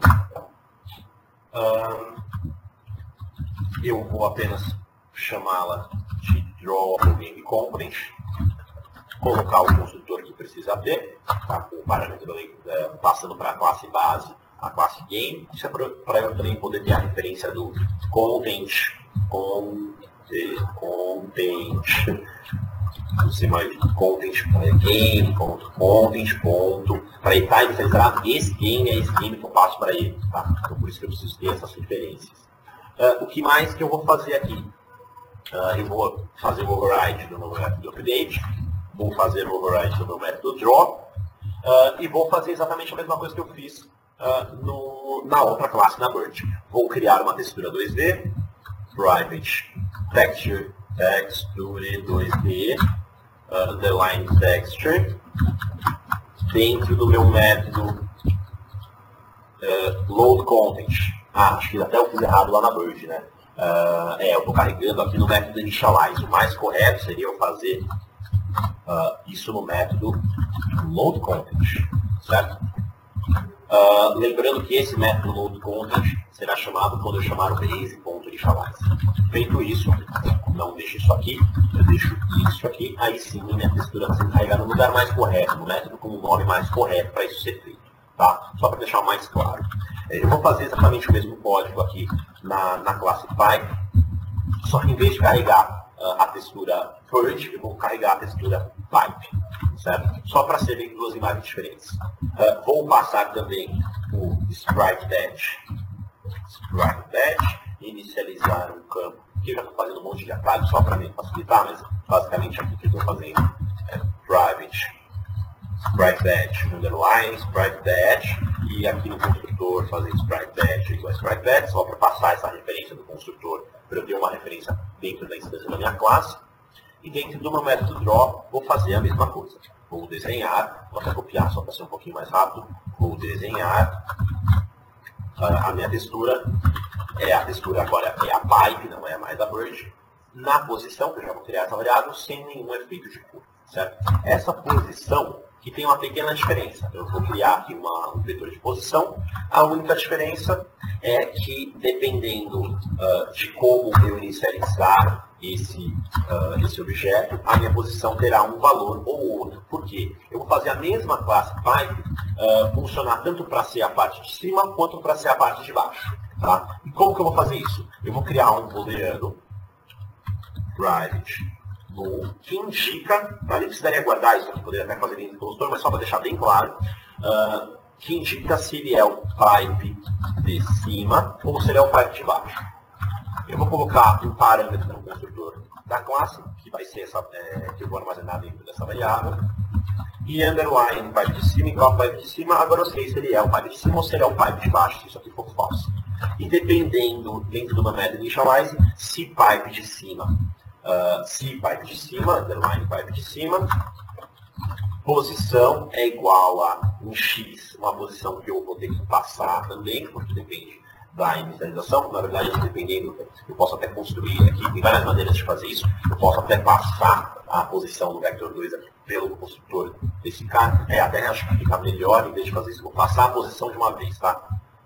Eu vou apenas chamá-la de draw game component, colocar o construtor que precisa ter, tá? Com o parâmetro passando para a classe base, a classe game. Isso é para eu também poder ter a referência do content, Você vai content.game.content. Para ele estar inicializado, esse game é esse game que eu passo para ele. Tá? Então por isso que eu preciso ter essas referências. O que mais que eu vou fazer aqui? Eu vou fazer o override do meu método update, vou fazer o override do meu método draw, e vou fazer exatamente a mesma coisa que eu fiz na outra classe, na Bird. Vou criar uma textura 2D, private texture 2D, underline texture, dentro do meu método load content. Acho que até eu fiz errado lá na Bird, né? Eu estou carregando aqui no método initialize. O mais correto seria eu fazer isso no método load content, certo? Lembrando que esse método load content será chamado quando eu chamar o base.initialize. Feito isso, não deixo isso aqui, eu deixo isso aqui, aí sim minha textura vai ser carregada no lugar mais correto, no método com o nome mais correto para isso ser feito, tá? Só para deixar mais claro. Eu vou fazer exatamente o mesmo código aqui na classe Pipe, só que em vez de carregar a textura Purge, eu vou carregar a textura Pipe, certo? Só para serem duas imagens diferentes. Vou passar também o SpriteDatch, inicializar um campo, que eu já estou fazendo um monte de atalhos só para me facilitar, mas basicamente aqui que eu estou fazendo é private SpriteDatch, underline, SpriteDatch, e aqui no construtor fazer SpriteDatch igual a SpriteDatch, só para passar essa referência do construtor, para eu ter uma referência dentro da instância da minha classe. E dentro do meu método draw, vou fazer a mesma coisa. Vou desenhar, vou até copiar só para ser um pouquinho mais rápido, vou desenhar a minha textura, a textura agora é a pipe, não é mais a Bird, na posição, que eu já vou criar essa variável, sem nenhum efeito de cor, certo? Essa posição que tem uma pequena diferença. Eu vou criar aqui um vetor de posição. A única diferença é que, dependendo de como eu inicializar esse objeto, a minha posição terá um valor ou outro. Por quê? Eu vou fazer a mesma classe Pipe funcionar tanto para ser a parte de cima quanto para ser a parte de baixo. Tá? E como que eu vou fazer isso? Eu vou criar um booleano private que indica, ali precisaria guardar isso aqui, poderia até fazer dentro do construtor, mas só para deixar bem claro, que indica se ele é o pipe de cima ou se ele é o pipe de baixo. Eu vou colocar um parâmetro no construtor da classe, que vai ser essa, que eu vou armazenar dentro dessa variável, e underline pipe de cima igual a pipe de cima. Agora eu sei se ele é o pipe de cima ou se ele é o pipe de baixo, se isso aqui for false. E dependendo, dentro do meu método initialize, se pipe de cima, underline pipe de cima, posição é igual a um x, uma posição que eu vou ter que passar também, porque depende da inicialização. Na verdade, dependendo, eu posso até construir aqui, tem várias maneiras de fazer isso, eu posso até passar a posição do vector 2 aqui pelo construtor desse cara, até acho que fica melhor, em vez de fazer isso, eu vou passar a posição de uma vez, tá?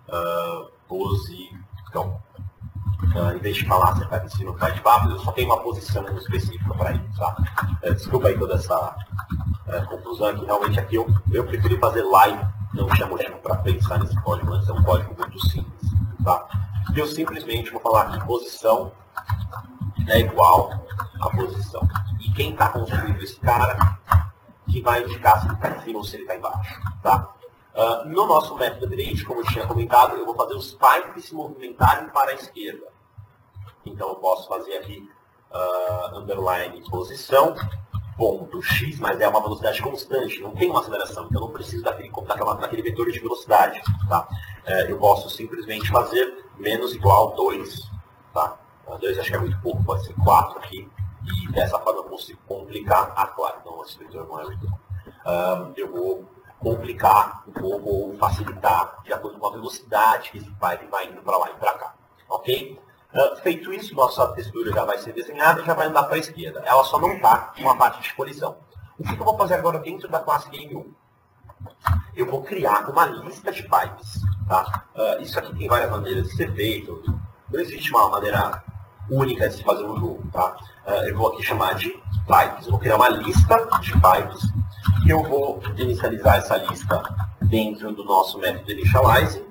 Então, em vez de falar se vai de cima ou vai de baixo, eu só tenho uma posição específica para isso, tá? Desculpa aí toda essa confusão aqui, realmente aqui eu preferi fazer live, não tinha motivo para pensar nesse código, mas é um código muito simples, tá? E eu simplesmente vou falar que posição é igual a posição. E quem está construindo esse cara, que vai indicar se ele está em cima ou se ele está embaixo, tá? No nosso método update, como eu tinha comentado, eu vou fazer os pipes se movimentarem para a esquerda. Então eu posso fazer aqui underline posição, ponto x, mas é uma velocidade constante, não tem uma aceleração, então eu não preciso daquele vetor de velocidade. Tá? Eu posso simplesmente fazer menos igual 2. Tá? 2 acho que é muito pouco, pode ser 4 aqui, e dessa forma eu consigo complicar. Claro, então esse vetor não é muito bom. Eu vou complicar um pouco ou facilitar de acordo com a velocidade que esse pipe vai indo para lá e para cá. Ok? Feito isso, nossa textura já vai ser desenhada e já vai andar para a esquerda. Ela só não está com uma parte de colisão. O que eu vou fazer agora dentro da classe Game1? Eu vou criar uma lista de pipes. Tá? Isso aqui tem várias maneiras de ser feito. Não existe uma maneira única de se fazer um jogo. Tá? Eu vou aqui chamar de pipes. Eu vou criar uma lista de pipes e eu vou inicializar essa lista dentro do nosso método initialize,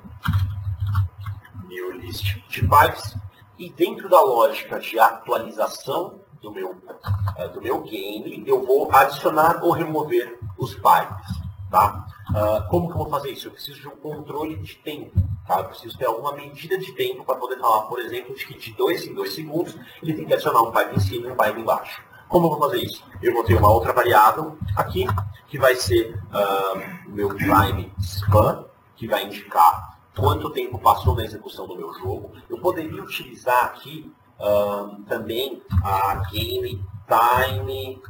new list de pipes. E dentro da lógica de atualização do meu game, eu vou adicionar ou remover os pipes. Tá? Como que eu vou fazer isso? Eu preciso de um controle de tempo. Tá? Eu preciso ter alguma medida de tempo para poder falar, por exemplo, de que de 2 em 2 segundos ele tem que adicionar um pipe em cima e um pipe embaixo. Como eu vou fazer isso? Eu vou ter uma outra variável aqui, que vai ser o meu time span, que vai indicar quanto tempo passou na execução do meu jogo. Eu poderia utilizar aqui também a game time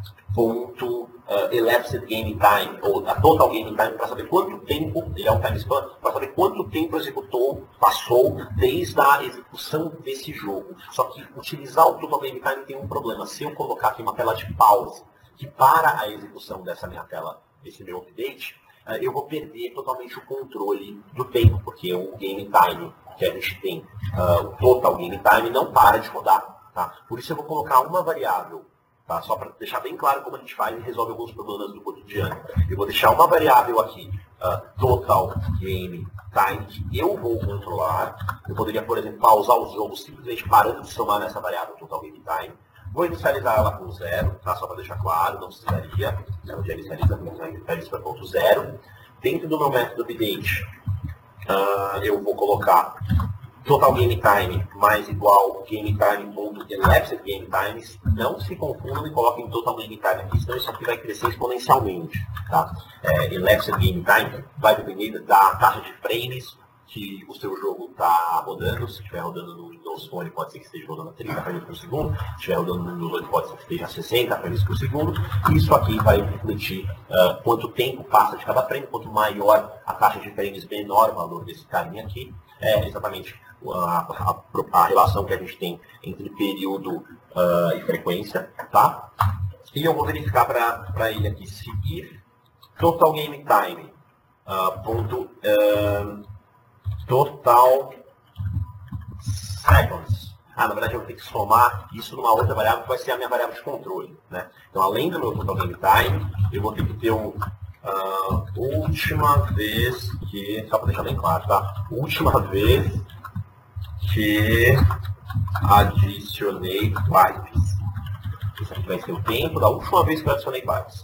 elapsed game time, ou a total game time, para saber quanto tempo, ele é um time span, para saber quanto tempo passou desde a execução desse jogo. Só que utilizar o total game time tem um problema. Se eu colocar aqui uma tela de pause, que para a execução dessa minha tela, desse meu update, eu vou perder totalmente o controle do tempo, porque o game time que a gente tem, o total game time, não para de rodar. Tá? Por isso eu vou colocar uma variável, tá? Só para deixar bem claro como a gente faz e resolve alguns problemas do cotidiano. Eu vou deixar uma variável aqui, total game time, que eu vou controlar. Eu poderia, por exemplo, pausar os jogos simplesmente parando de somar nessa variável total game time. Vou inicializar ela com 0, tá? Só para deixar claro, não precisaria. Então, já inicializa para ponto 0. Dentro do meu método update, eu vou colocar total game time mais igual game time.elapsed game times. Não se confundam e coloquem total game time aqui, senão isso aqui vai crescer exponencialmente. Tá? Elapsed game time vai depender da taxa de frames que o seu jogo está rodando. Se estiver rodando no Windows Phone, pode ser que esteja rodando a 30 frames por segundo. Se estiver rodando no Windows 8, pode ser que esteja a 60 frames por segundo. Isso aqui vai refletir quanto tempo passa de cada frame. Quanto maior a taxa de frames, menor o valor desse carinha aqui. É exatamente a relação que a gente tem entre período e frequência. Tá? E eu vou verificar para ele aqui, se if total game time total seconds. Na verdade, eu vou ter que somar isso numa outra variável que vai ser a minha variável de controle. Né? Então, além do meu total game time, eu vou ter que ter última vez que, só para deixar bem claro, tá? Última vez que adicionei pipes. Isso aqui vai ser o tempo da última vez que eu adicionei pipes.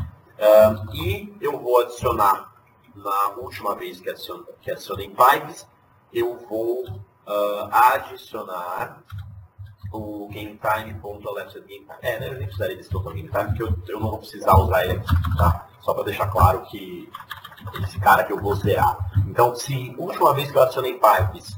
E eu vou adicionar, na última vez que adicionei pipes, eu vou adicionar o GameTime.elapsed game time. Eu nem precisaria desse total game time, porque eu não vou precisar usar ele aqui, tá? Só para deixar claro que esse cara que eu vou zerar. Então, se a última vez que eu adicionei pipes,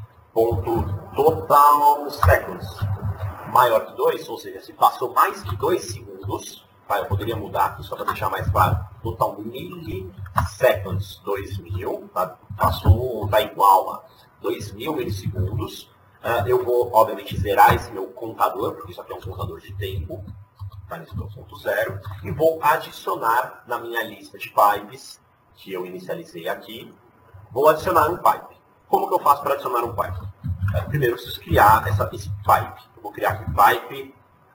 total seconds maior que 2, ou seja, se passou mais que 2 segundos, tá? Eu poderia mudar aqui só para deixar mais claro. Total milliseconds, 2000, tá? Tá igual a 2000 milissegundos. Eu vou, obviamente, zerar esse meu contador, porque isso aqui é um contador de tempo, tá? Nesse meu ponto 0, e vou adicionar na minha lista de pipes, que eu inicializei aqui, vou adicionar um pipe. Como que eu faço para adicionar um pipe? Primeiro, eu preciso criar esse pipe. Eu vou criar aqui pipe,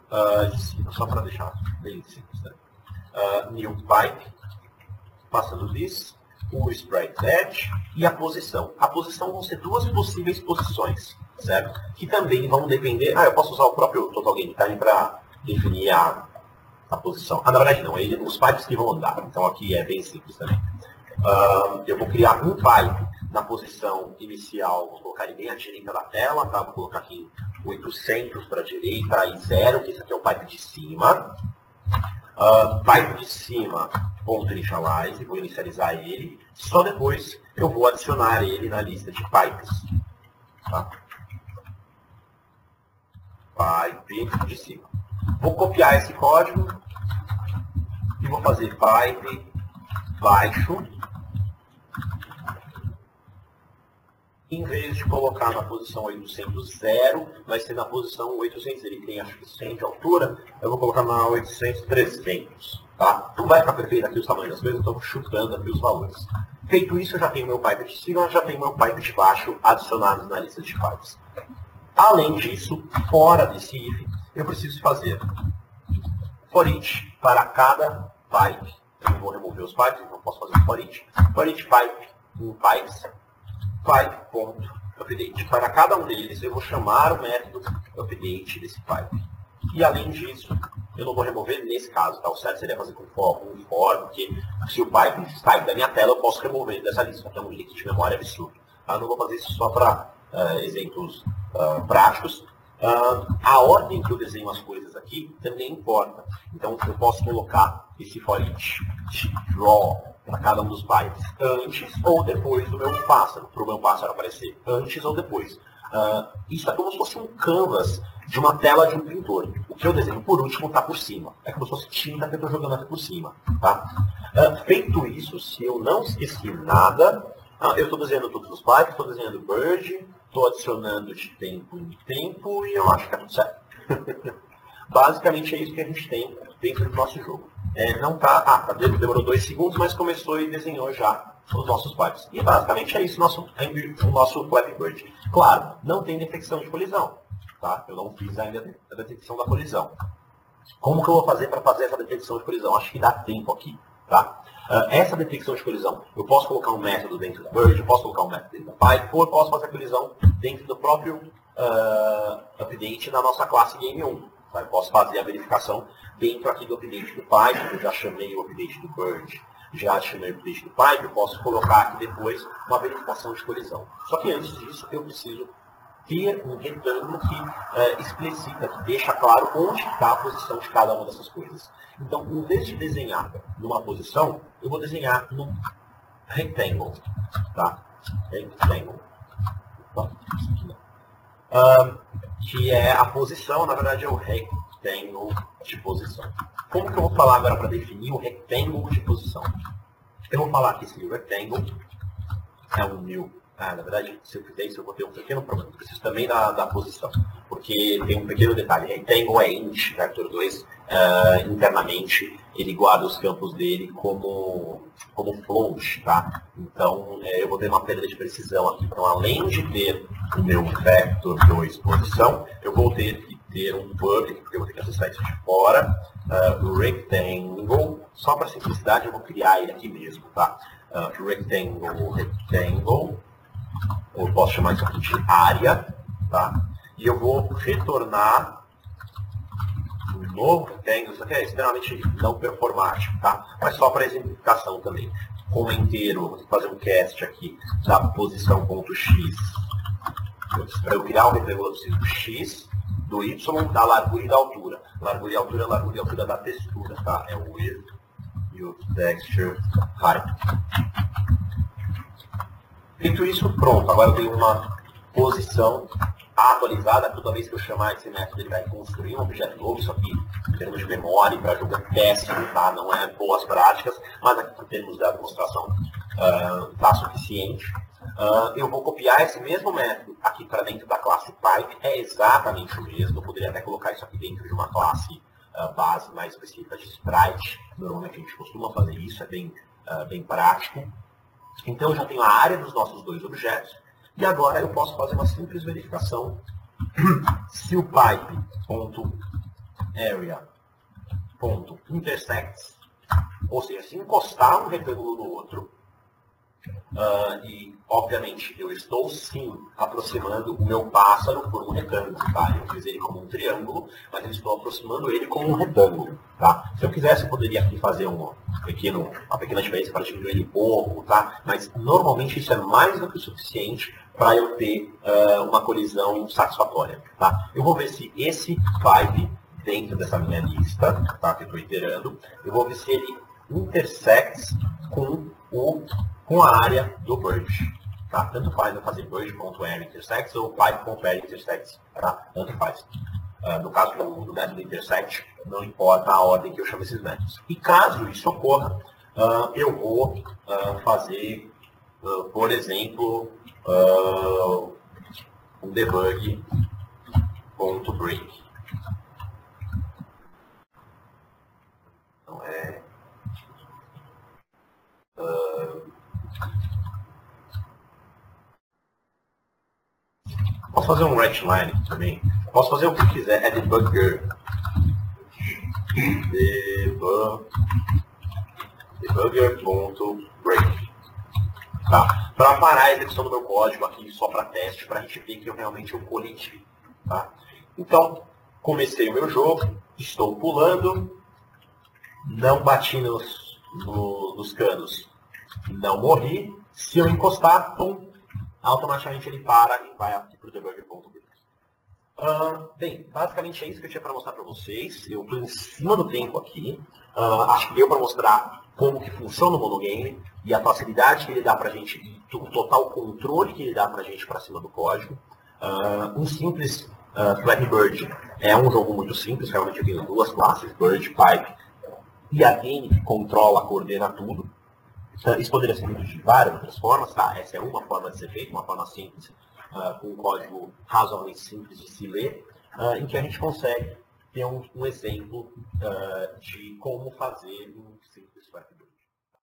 só para deixar bem simples, né? New pipe, passando this, o sprite edge e a posição. A posição vão ser duas possíveis posições, certo? Que também vão depender... eu posso usar o próprio total game time para definir a posição. Na verdade não, os pipes que vão andar. Então aqui é bem simples também. Eu vou criar um pipe na posição inicial, vou colocar ele bem à direita da tela, tá? Vou colocar aqui 800 para a direita e 0, que esse aqui é o pipe de cima. Pipe de cima, ponto initialize, vou inicializar ele. Só depois eu vou adicionar ele na lista de pipes. Tá? Pipe de cima. Vou copiar esse código e vou fazer pipe baixo. Em vez de colocar na posição 800, 0, vai ser na posição 800. Ele tem, acho que 100 de altura. Eu vou colocar na 800, 300. Tá? Não vai ficar perfeito aqui os tamanhos das coisas, eu estou chutando aqui os valores. Feito isso, eu já tenho meu pipe de cima, já tenho meu pipe de baixo adicionados na lista de pipes. Além disso, fora desse if, eu preciso fazer for each para cada pipe. Eu vou remover os pipes, então posso fazer for each pipe em pipes. Pipe.update. Para cada um deles, eu vou chamar o método update desse pipe. E além disso, eu não vou remover nesse caso, tá? O certo seria fazer com for, porque se o pipe sair da minha tela, eu posso remover dessa lista, que é um leak de memória absurdo. Tá? Eu não vou fazer isso só para exemplos práticos. A ordem que eu desenho as coisas aqui também importa. Então, eu posso colocar esse for each draw para cada um dos bytes antes ou depois do meu pássaro, para o meu pássaro aparecer antes ou depois. Isso é como se fosse um canvas de uma tela de um pintor. O que eu desenho por último está por cima. É como se fosse tinta que eu estou jogando aqui por cima. Tá? Feito isso, se eu não esqueci nada, eu estou desenhando todos os bytes, estou desenhando bird, estou adicionando de tempo em tempo e eu acho que é tudo certo. Basicamente é isso que a gente tem dentro do nosso jogo. Não tá, demorou 2 segundos, mas começou e desenhou já os nossos bytes. E basicamente é isso o nosso Flappy Bird. Claro, não tem detecção de colisão. Tá? Eu não fiz ainda a detecção da colisão. Como que eu vou fazer para fazer essa detecção de colisão? Acho que dá tempo aqui. Tá? Essa detecção de colisão, eu posso colocar um método dentro da Bird, eu posso colocar um método dentro da Pipe, ou eu posso fazer a colisão dentro do próprio update da nossa classe Game1. Tá? Eu posso fazer a verificação dentro aqui do update do Pipe, eu já chamei o update do Bird, já chamei o update do Pipe, eu posso colocar aqui depois uma verificação de colisão. Só que antes disso, eu preciso ter um retângulo que explicita, que deixa claro onde está a posição de cada uma dessas coisas. Então, em vez de desenhar numa posição, eu vou desenhar num rectangle. Tá? Rectangle. Que é a posição, na verdade é o rectangle de posição. Como que eu vou falar agora para definir o rectangle de posição? Eu vou falar que esse new rectangle é um new. Na verdade, se eu fizer isso, eu vou ter um pequeno problema. Eu preciso também da posição. Porque tem um pequeno detalhe. Rectangle é int, vector 2. Internamente, ele guarda os campos dele como float. Tá? Então, eu vou ter uma perda de precisão aqui. Então, além de ter o meu vector 2 posição, eu vou ter que ter um public, porque eu vou ter que acessar isso de fora. Rectangle. Só para simplicidade, eu vou criar ele aqui mesmo. Tá? Rectangle. Eu posso chamar isso aqui de área, tá? E eu vou retornar um novo rectangle. Isso aqui é extremamente não performático, tá? Mas só para exemplificação também. Como inteiro, vou fazer um cast aqui da posição.x. Para eu criar o retângulo, eu preciso do x, do y, da largura e da altura. Largura e altura da textura, tá? É o width e o texture height. Feito isso, pronto. Agora eu tenho uma posição atualizada. Toda vez que eu chamar esse método, ele vai construir um objeto novo. Isso aqui, em termos de memória, para jogar péssimo, tá? Não é boas práticas, mas aqui, em termos da demonstração, está suficiente. Eu vou copiar esse mesmo método aqui para dentro da classe Pipe. É exatamente o mesmo. Eu poderia até colocar isso aqui dentro de uma classe base mais específica de Sprite. Normalmente a gente costuma fazer isso, é bem prático. Então, eu já tenho a área dos nossos dois objetos. E agora eu posso fazer uma simples verificação se o pipe.area.intersects, ou seja, se encostar um retângulo no outro, e, obviamente, eu estou, sim, aproximando o meu pássaro por um retângulo. Tá? Eu fiz ele como um triângulo, mas eu estou aproximando ele como um retângulo. Tá? Se eu quisesse, eu poderia aqui fazer uma pequena diferença para diminuir ele um pouco, tá? Mas, normalmente, isso é mais do que o suficiente para eu ter uma colisão satisfatória. Tá? Eu vou ver se esse pipe, dentro dessa minha lista, tá? Que eu estou iterando, eu vou ver se ele intersects com a área do Bird. Tá? Tanto faz eu fazer Bird.areaIntersects ou Pipe.areaIntersects. Tá? Tanto faz. No caso do método intersect, não importa a ordem que eu chamo esses métodos. E caso isso ocorra, eu vou fazer, por exemplo, um debug.break. Então, posso fazer um writeline também. Posso fazer o que quiser. É debugger. Debugger.break. Tá? Para parar a execução do meu código aqui só para teste, para a gente ver que eu realmente coleti. Tá? Então, comecei o meu jogo, estou pulando, não bati nos canos, não morri. Se eu encostar, pum, automaticamente ele para e vai aqui para o debugger.b. Bem, basicamente é isso que eu tinha para mostrar para vocês. Eu estou em cima do tempo aqui. Acho que deu para mostrar como que funciona o monogame e a facilidade que ele dá para a gente, o total controle que ele dá para a gente para cima do código. Um simples Flappy Bird é um jogo muito simples, realmente eu tenho duas classes, Bird, Pipe, e a game que controla, coordena tudo. Isso poderia ser feito de várias outras formas, tá? Essa é uma forma de ser feito, uma forma simples, com um código razoavelmente simples de se ler, em que a gente consegue ter um exemplo de como fazer um simples Flappy Bird.